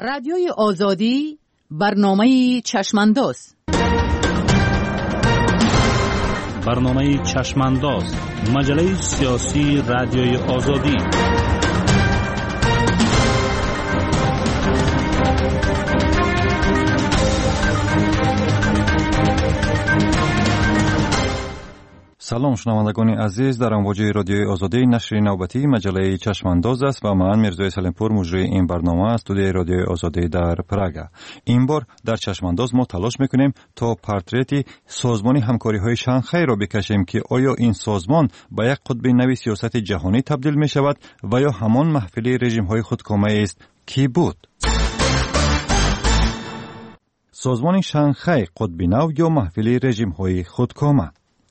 رادیوی آزادی برنامه چشمانداز. برنامه چشمانداز، مجله سیاسی رادیوی آزادی. سلام شنوندگان عزیز، در امواج رادیوی آزادی نشر نوبتی مجله چشمانداز است و من میرزا سلیمپور مجری این برنامه از استودیوی رادیوی آزادی در پراگ. این بار در چشمانداز ما تلاش میکنیم تا پورتریتی سازمان همکاری های شانگهای را بکشیم که آیا این سازمان به یک قطب نوی سیاست جهانی تبدیل می شود و یا همان محفل رژیم های خودکامه است که بود. سازمان شانگهای قطب نو یا محفل رژیم های خودکامه.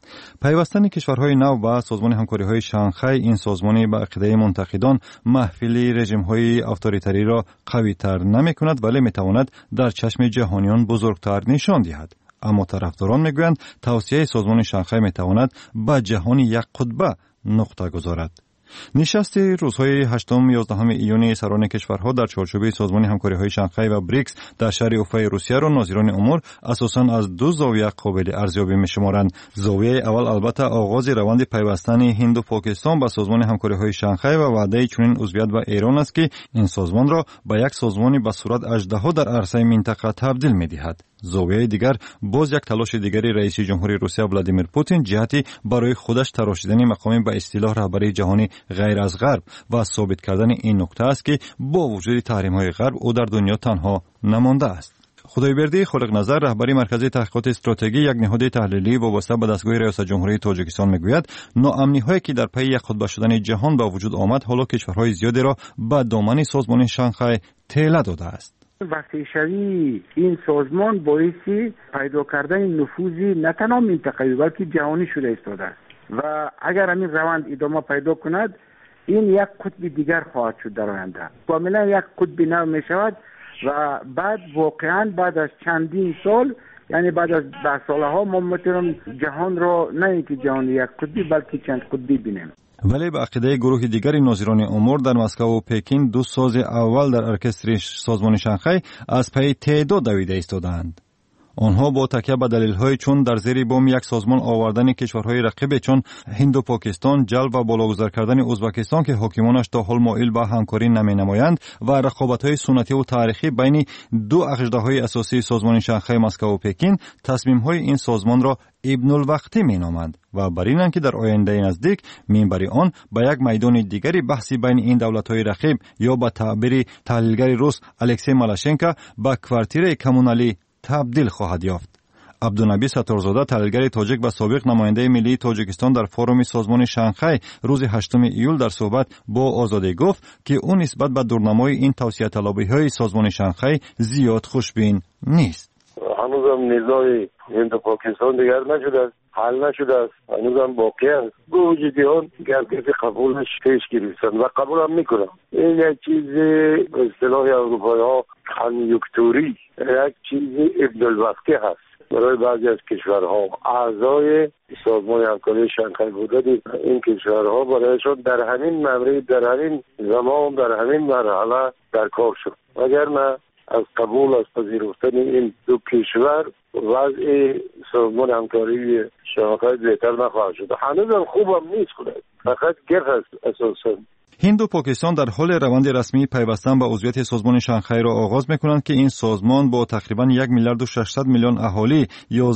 پیوستن کشورهای نو و سازمان همکاری‌های شانگهای، این سازمانی به عقیده منتقدان محفل رژیم‌های اتوریتری را قوی‌تر نمی‌کند ولی می‌تواند در چشم جهانیان بزرگتر نشان دهد. اما طرفداران می‌گویند توسعه سازمان شانگهای می‌تواند به جهان یک قطبه نقطه گذارد. نشست روزهای 8-11 ایون سران کشورها در چارچوب سازمان همکاری‌های شانگهای و بریکس در شهر اوفای روسیه را ناظران امور اساساً از دو زاویه قابل ارزیابی می‌شمارند. زاویه اول البته آغاز روند پیوستن هند و پاکستان به سازمان همکاری‌های شانگهای و وعده چنین عضویت به ایران است که این سازمان را به یک سازمانی به صورت اژدها در عرصه منطقه تبدیل می‌دهد. زاویه دیگر باز یک تلاش دیگری رئیس جمهوری روسیه ولادیمیر پوتین جهتی برای خودش تراشیدن مقام به اصطلاح رهبری جهانی غیر از غرب و ثابت کردن این نکته است که با وجود تحریم‌های غرب او در دنیا تنها نمانده است. خدایبردی خالق نظر، رهبری مرکز تحقیقات استراتژی یک نهاد تحلیلی وابسته به دستگاه ریاست جمهوری تاجیکستان میگوید ناامنی‌هایی که در پی یک قطب شدن جهان به وجود آمد حالا کشورهای زیادی را به دامن سازمان شانگهای تله داده است. وسیع‌شوی این سازمان باعث پیدا کردن نفوذی نه تنها منطقه‌ای بلکه جهانی شده ایستاده است و اگر همین روند ادامه پیدا کند این یک قطب دیگر خواهد شد در آینده. کاملا یک قطب نو می شود و بعد واقعا بعد از چندین سال، یعنی بعد از 10 سالها ما میتونیم جهان را نه اینکه جهان یک قطبی بلکه چند قطبی بینیم. ولی به عقیده گروه دیگری ناظران امور در مسکو و پکین دو ساز اول در ارکستر سازمان شانگهای از پی تعداد دویده ایستادند. آنها با تکیه به دلایلی چون در زیر بام یک سازمان آوردن کشورهای رقیب چون هند و پاکستان، جلب و بالاگذار کردن ازبکستان که حاکمانش تا حال مایل به همکاری نمینمایند و رقابت‌های سنتی و تاریخی بین دو اژدهای اساسی سازمان شانگهای مسکو و پکین، تصمیم‌های این سازمان را ابن الوقتی مینامند و بر اینند که در آینده نزدیک منبر آن به یک میدان دیگری بحثی بین این دولت‌های رقیب یا به تعبیر تحلیلگر روس الکسی مالاشنکو به کوارتیر کمونالی تبدیل خواهد یافت. عبدالنبی ستارزاده، تحلیلگر تاجیک و سابق نماینده ملی تاجیکستان در فوروم سازمان شانگهای روز 8 ایول در صحبت با آزادی گفت که او نسبت به دورنمای این توسعه طلبی‌های سازمان شانگهای زیاد خوشبین نیست. هنوزم نزاع هند و پاکستان دیگر نشده است، حل نشده است، هنوزم باقی است. وجودیان گرگف قبولش پیش گرفتند و قبول هم میکنم. این یک چیز به اصطلاح اروپایی ها کانیوکتوری، یک چیز ابن الوقتی هست برای بعضی از کشورها. اعضای سازمان همکاری شانگهای بودن این کشورها برایشان در همین مورد، در همین زمان، در همین مرحله در کار شد. وگرنه از قبول از پذیرفتن این دو کشور وضع سازمان همکاری شانگهای بهتر نخواهد شد. هنوزم خوبم نیست کنه، فقط گرد است اساساً. هند و پاکستان در حال روند رسمی پیوستن به عضویت سازمان شانگهای را آغاز می‌کنند که این سازمان با تقریباً 1 میلیارد و 600 میلیون اهالی،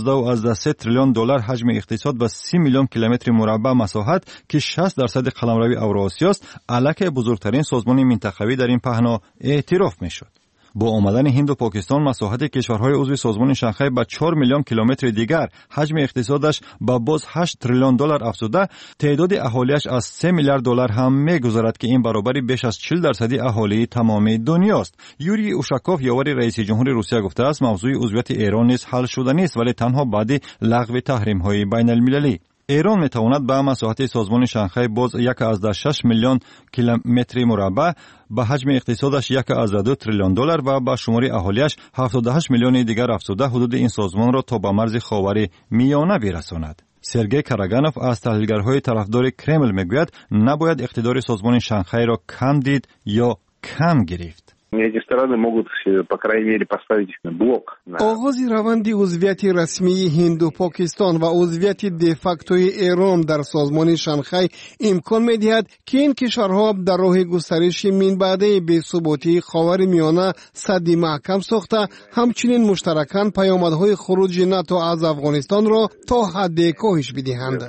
11.3 تریلیون دلار حجم اقتصاد و 30 میلیون کیلومتر مربع مساحت که 60% قلمروی اوراسیا است، الک بزرگترین سازمان منطقوی در این پهنا اعتراف می‌شد. با آمدن هند و پاکستان مساحت کشورهای عضو سازمان شانگهای به 4 میلیون کیلومتر دیگر، حجم اقتصادش به باز 8 تریلیون دلار افزوده، تعداد اهالیش از 3 میلیارد دلار هم می‌گذرد که این برابر بیش از 40% اهالی تمام دنیاست. یوری اوشاکوف، یاور رئیس جمهور روسیه، گفته است موضوع عضویت ایران نیز حل شده نیست ولی تنها بعد لغو تحریم‌های بین‌المللی. ایران میتواند به مساحت سازمان شانگهای باز 1.6 میلیون کیلومتر مربع، به حجم اقتصادش 1.2 تریلیون دلار و به شمار اهالیش 78 میلیون دیگر افزوده حدود این سازمان را تا به مرز خاور میانه برساند. سرگئی کاراگانوف از تحلیلگرهای طرفدار کرمل میگوید نباید اقتدار سازمان شانگهای را کم دید یا کم گرفت. Эти стороны могут, по крайней мере, поставить блок. آغاز روند عضویت رسمی هند و پاکستان و عضویت دفاکتوی ایران در سازمان شانگهای امکان می‌دهد که این کشورها در راه گسترش منبعد بی‌ثباتی خاورمیانه سد محکم ساخته، همچنین مشترکاً پیامدهای خروج ناتو از افغانستان را تا حد کاهش بدهند.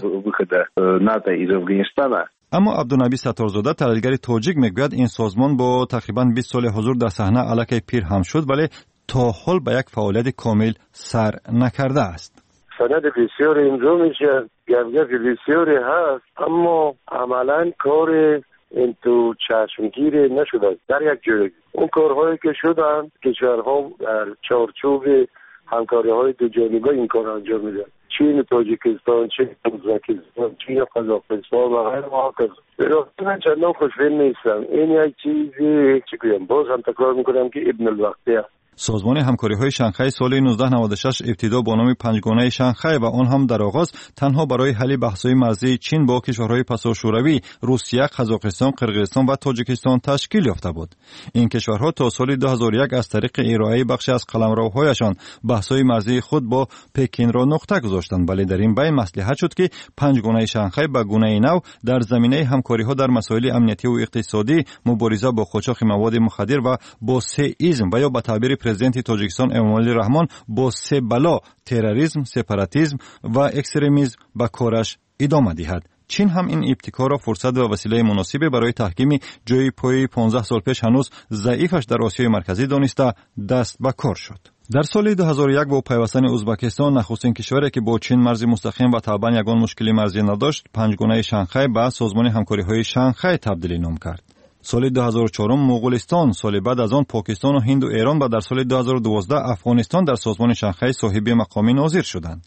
ناتو از افغانستان. اما عبدالنبی ستارزاده تحلیلگر تاجیک میگوید این سازمان با تقریباً 20 سال حضور در صحنه الکی پیر هم شد ولی تا حال به یک فعالیت کامل سر نکرده است. سند بسیار امضا میشه، گفگف بسیاری هست، اما عملاً کار این تو چشمگیر نشده. در یک جای اون کارهایی که شدن کشورها در چارچوب همکاری‌های دو جانبه این کار انجام میدن. چین، تاجیکستان، چین، ازبکستان، چین، قزاقستان و غیره و هکذا. برای من چندان خوشبین نیستم. این یک چیزی چی کنم، باز هم تکرار میکنم که ابن الوقتی است. سازمان همکاری‌های شانگهای سال 1996 ابتدا با نام پنجگانه شانگهای و آن هم در آغاز تنها برای حل بحث‌های مرزی چین با کشورهای پساشوروی، روسیه، قزاقستان، قرقیزستان و تاجیکستان تشکیل یافته بود. این کشورها تا سال 2001 از طریق ارائه بخشی از قلمروهایشان بحث‌های مرزی خود با پکین را نقطه گذاشتند، ولی در این بین مصلحت شد که پنجگانه شانگهای به گونه نو در زمینه همکاری‌ها در مسائل امنیتی و اقتصادی، مبارزه با قاچاق مواد مخدر و با سئیسم و یا به تعبیر پرزیدنت تاجیکستان امامعلی رحمان با سه بلا تروریسم، سپاراتیسم و اکستریمیسم به کارش ادامه دهد. چین هم این ابتکار را فرصت و وسیله مناسبی برای تحکیم جای پای 15 سال پیش هنوز ضعیفش در آسیای مرکزی دانسته دست به کار شد. در سال 2001 با پیوستن ازبکستان نخستین کشوری که با چین مرزی مستقیم و طبعا یگان مشکلی مرزی نداشت، پنجگانه شانگهای به سازمان همکاری‌های شانگهای تبدیل نام کرد. سال 2004 مغولستان، سال بعد از آن پاکستان و هند و ایران و در سال 2012 افغانستان در سازمان شانگهای صاحب مقام ناظر شدند.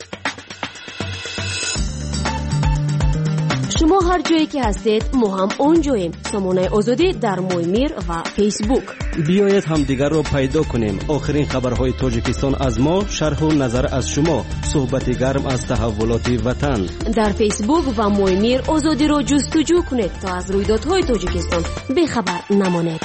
شما هر جایی که هستید ما هم اونجاییم. سامانه آزادی در مویمیر و فیسبوک. بیایید همدیگر را پیدا کنیم. آخرین خبرهای تاجیکستان از ما، شرح و نظر از شما، صحبت گرم از تحولات وطن. در فیسبوک و مویمیر آزادی را جستجو کنید تا از رویدادهای تاجیکستان بیخبر نمانید.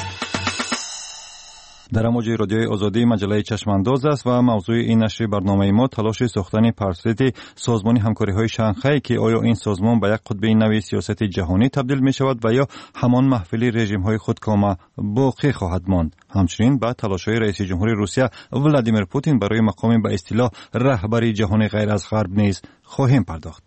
در امواج رادیوی آزادی مجله چشمانداز است و موضوع این نشر برنامه ما تلاش ساختن پرسپکتیو سازمان همکاری‌های شانگهای که آیا این سازمان به یک قطب نوی سیاست جهانی تبدیل می شود و یا همان محفل رژیم‌های خودکامه باقی خواهد ماند. همچنین به تلاش‌های رئیس جمهور روسیه ولادیمیر پوتین برای مقام به اصطلاح رهبری جهان غیر از غرب نیز خواهیم پرداخت.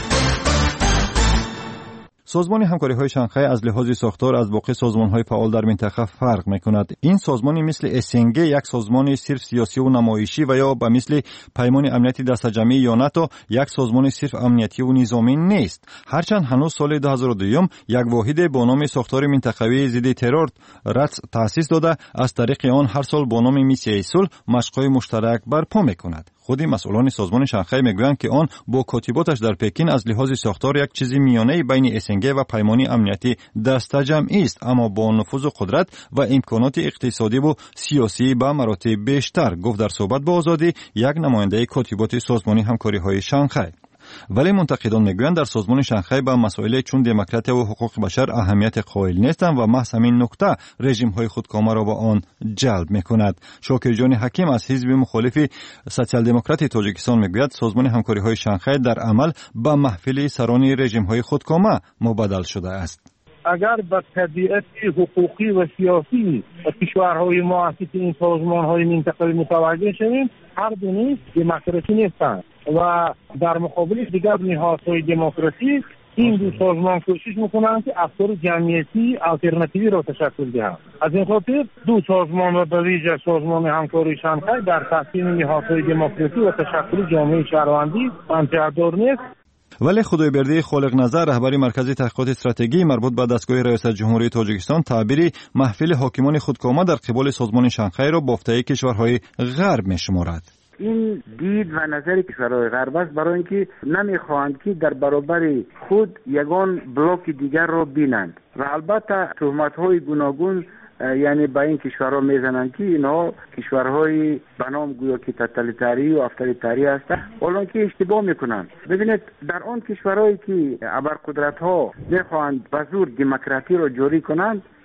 سازمان همکاری‌های شانگهای از لحاظ ساختار از باقی سازمان‌های فعال در منطقه فرق می‌کند. این سازمانی مثل اسنگ یک سازمان صرف سیاسی و نمایشی و یا به مثل پیمان امنیتی دسته‌جمعی یا ناتو یک سازمان صرف امنیتی و نظامی نیست. هرچند هنوز سال 2002 یک واحد با نام ساختار منطقوی ضد ترور تأسیس داده از طریق آن هر سال با نام میسیه صلح مشق‌های مشترک برپا می‌کند. خودی مسئولان سازمان شانگهای میگویند که آن با کاتباتش در پکین از لحاظ ساختار یک چیزی میانه بین اسنگ و پیمانی امنیتی دسته‌جمعی است، اما با نفوذ و قدرت و امکانات اقتصادی و سیاسی به مراتب بیشتر، گفت در صحبت با آزادی یک نماینده کاتبات سازمان همکاری‌های شانگهای. ولی منتقدان میگویند در سازمان شانگهای به مسائل چون دموکراسی و حقوق بشر اهمیت قائل نیستند و محض همین نکته رژیم‌های خودکامه را به آن جلب می‌کند. شاکر جان حکیم از حزب مخالف سوسیال دموکراتی تاجیکستان میگوید سازمان همکاری‌های شانگهای در عمل به محفل سران رژیم‌های خودکامه مبادل شده است. اگر به طبیعت حقوقی و سیاسی کشورهای مؤسس این سازمان‌های منطقه‌ای متوجه شویم، هر دو نیز دموکراسی نیستند و در مقابل دیگر نهادهای دموکراسی این دو سازمان کوشش میکنند که افکار جمعیتی آلترناتیوی را تشکل دهند. از این خاطر دو سازمان و به ویژه سازمان همکاری شانگهای در تحسین نهادهای دموکراسی و تشکل جامعه شهروندی منطقه‌دار نیست. ولی خدایبرده خالق نظر رهبر مرکز تحقیقات استراتژی مربوط به دستگاه ریاست جمهوری تاجیکستان تعبیری محفل حاکمان خودکامه در قبال سازمان شانگهای را بافته‌ای کشورهای غرب می‌شمارد. این دید و نظر کشورهای غرب است برای اینکه نمیخواهند که در برابر خود یگان بلوک دیگر را بینند و البته تهمت‌های گوناگون یعنی با این کشورها میزنند که اینها کشورهای به نام گویا که توتالیتاری و افراطی هستند، حالا که اشتباه میکنند. ببینید در آن کشورهایی که ابرقدرت‌ها میخواهند به زور دموکراسی را جاری کنند،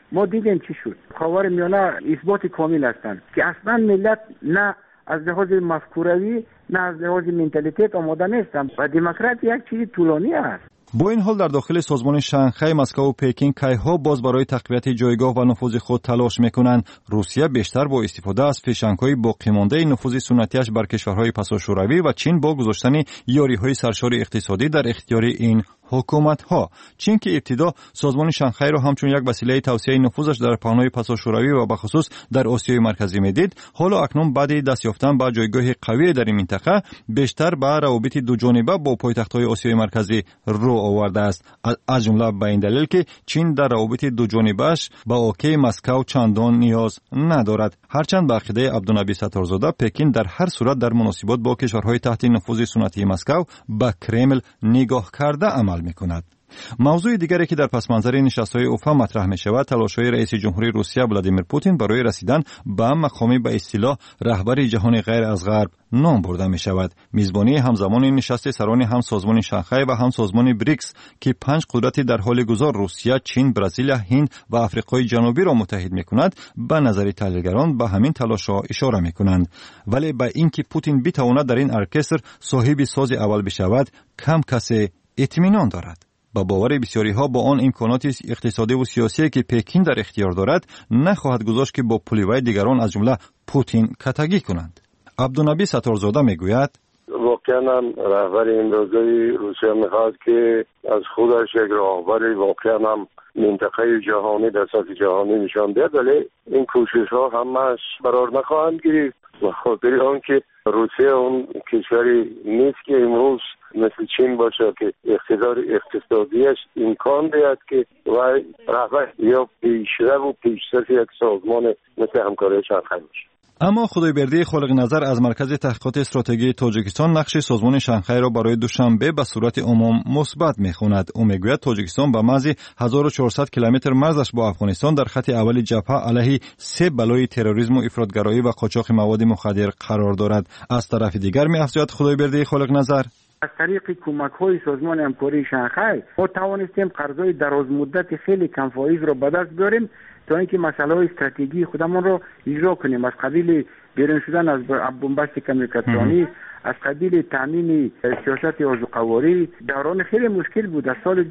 ما دیدیم چی شد. خاورمیانه اثبات کامل هستند که اصلا ملت نه از لحاظ مفکوروی نه از لحاظ منتالیته آماده نیستند و دموکراسی یک چیز طولانی است. با این حال در داخل سازمان شانگهای مسکو و پکین کیها باز برای تقویت جایگاه و نفوذ خود تلاش میکنند. روسیه بیشتر با استفاده از فشنگ‌های باقی مانده نفوذ سنتیش بر کشورهای پساشوروی و چین با گذاشتن یاری‌های سرشار اقتصادی در اختیار این حکومت‌ها. چین که ابتدا سازمان شانگهای را همچون یک وسیله توسعه نفوذش در پهنای پساشوروی و بخصوص در آسیای مرکزی میدید، حالا اکنون بعد دست یافتن به جایگاه قوی در این منطقه بیشتر به روابط دو جانبه با پایتخت‌های آسیای مرکزی رو آورده است، از جمله به این دلیل که چین در روابط دو جانبه‌اش با اوکی مسکو چندان نیاز ندارد. هرچند به عقیده عبدالنبی ستارزاده پکین در هر صورت در مناسبات با کشورهای تحت نفوذ سنتی مسکو به کرمل نگاه کرده عمل می‌کند. موضوع دیگری که در پس منظر نشست‌های اوفا مطرح می‌شود تلاش‌های رئیس جمهوری روسیه ولادیمیر پوتین برای رسیدن به مقامی به اصطلاح رهبر جهان غیر از غرب نام برده می‌شود. میزبانی همزمان نشست سران هم سازمان شانگهای و هم سازمان بریکس که 5 قدرت در حال گذار روسیه، چین، برزیل، هند و آفریقای جنوبی را متحد می‌کند، به نظر تحلیلگران به همین تلاش‌ها اشاره می‌کنند. ولی به اینکه پوتین بتواند در این ارکستر صاحب ساز اول بشود، کم کسی اطمینان دارد. با باور بسیاری ها با آن امکانات اقتصادی و سیاسی که پکین در اختیار دارد نخواهد گذاشت که با پولیوی دیگران از جمله پوتین کتگی کنند. عبدالنبی ستارزاده میگوید واقعا هم رهبر امروزی روسیه میخواد که از خودش یک راهبر واقعا هم منطقه جهانی در سطح جهانی نشان دهد، ولی این کوشش ها همش قرار نخواهند گرفت و خاطر آن که روسیه اون کشوری نیست که امروز مثل چین باشه که اقتدار اقتصادیش امکان دهد که وای رهبر یا پیشرو و پیشرفت یک سازمان مثل همکاری شانگهای باشه. اما خدایبردی خالق نظر از مرکز تحقیقات استراتژی تاجیکستان نقش سازمان شانگهای را برای دوشنبه به صورت عموم مثبت می‌خواند. او میگوید تاجیکستان به محض 1400 کیلومتر مرزش با افغانستان در خط اول جبهه علیه 3 بلای تروریسم و افراطگرایی و قاچاق مواد مخدر قرار دارد. از طرف دیگر می‌افزاید خدایبردی خالق نظر از طریق کمک‌های سازمان همکاری شانگهای ما توانستیم قرض‌های دراز مدت خیلی کم فایز را به دست بیاریم تا اینکه مسائل استراتژی خودمان را اجرا کنیم، از قبیل بیرون شدن از بنبست کمیونیکاسیونی، از قبیل تامین سیاست آذوقه‌واری. دوران خیلی مشکل بود. از سال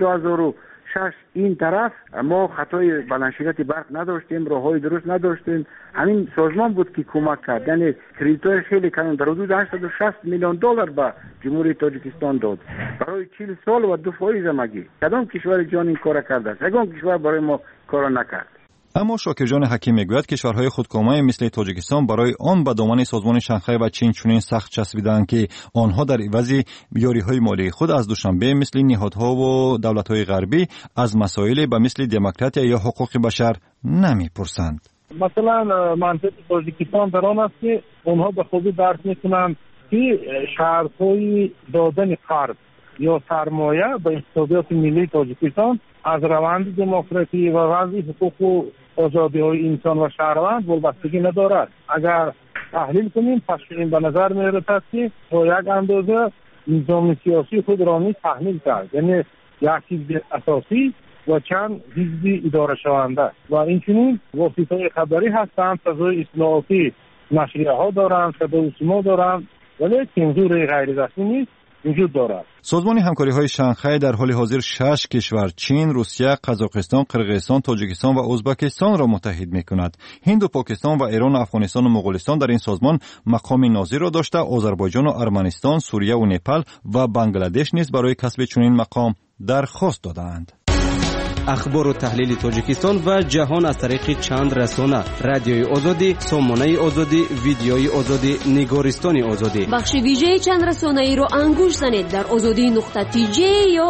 2006 این طرف ما خطای بلندشدت برق نداشتیم، راههای درست نداشتیم. همین سازمان بود که کمک کرد، یعنی کردیت‌های خیلی کم در حدود 860 میلیون دلار به جمهوری تاجیکستان داد برای 40 سال و 2% مگی. کدام کشور جان این کار کرده است؟ یگان کشور برای ما کار نکرد. اما شاکرجان حکیم میگوید کشورهای خودکامه مثل تاجیکستان برای آن به دامن سازمان شانگهای و چین چنین سخت چسبیدند که آنها در عوض یاری‌های مالی خود از دوشنبه مثل نهادها و دولت‌های غربی از مسائل به مثل دموکراسی یا حقوق بشر نمی‌پرسند. مثلا منطقه تاجیکستان در آن است که آنها به خوبی درک می‌کنند که شرط‌های دادن قرض یا سرمایه به اقتصادیات ملی تاجیکستان از روند دموکراسی و وضع حقوق و آزادی‌های انسان و شهروند وابستگی ندارد. اگر تحلیل کنیم پس این به نظر می‌رسد که با یک اندازه نظام سیاسی خود را نیز تحمیل کرد، یعنی یک حزب اساسی و چند حزب اداره شونده و اینچنین واسطه‌های خبری هستند، فضای اصلاحاتی نشریه‌ها دارند، صدای سیما دارند، ولی تنظیر غیر رسمی نیست وجود دارد. سازمان همکاری‌های شانگهای در حال حاضر 6 کشور چین، روسیه، قزاقستان، قرقیزستان، تاجیکستان و ازبکستان را متحد می‌کند. هند و پاکستان و ایران و افغانستان و مغولستان در این سازمان مقام ناظر را داشته، آذربایجان و ارمنستان، سوریه و نپال و بنگلادش نیز برای کسب چنین مقام درخواست دادند. اخبار و تحلیل تاجیکستان و جهان از طریق چند رسانه: رادیوی آزادی، سامانه آزادی، ویدیوی آزادی، نگارستان آزادی. بخش ویژه چند رسانه ای رو انگوش زنید در azadi.tj یا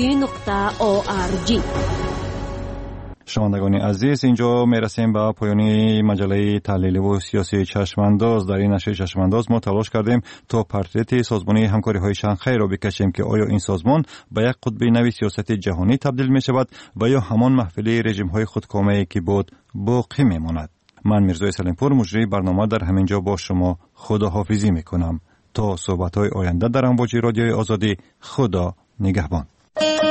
azadi.org. شنوندگان عزیز، اینجا میرسیم به پایان مجله تحلیلی و سیاسی چشمانداز. در این نشر چشمانداز ما تلاش کردیم تا پورتریت سازمان همکاری های شانگهای را بکشیم که آیا این سازمان به یک قطب نوی سیاست جهانی تبدیل می شود و یا همان محفل رژیم های خودکامه که بود باقی می ماند. من میرزای سلیمپور مجری برنامه در همینجا با شما خداحافظی می کنم تا صحبت های آینده در امواج رادیوی آزادی. خدا نگهبان.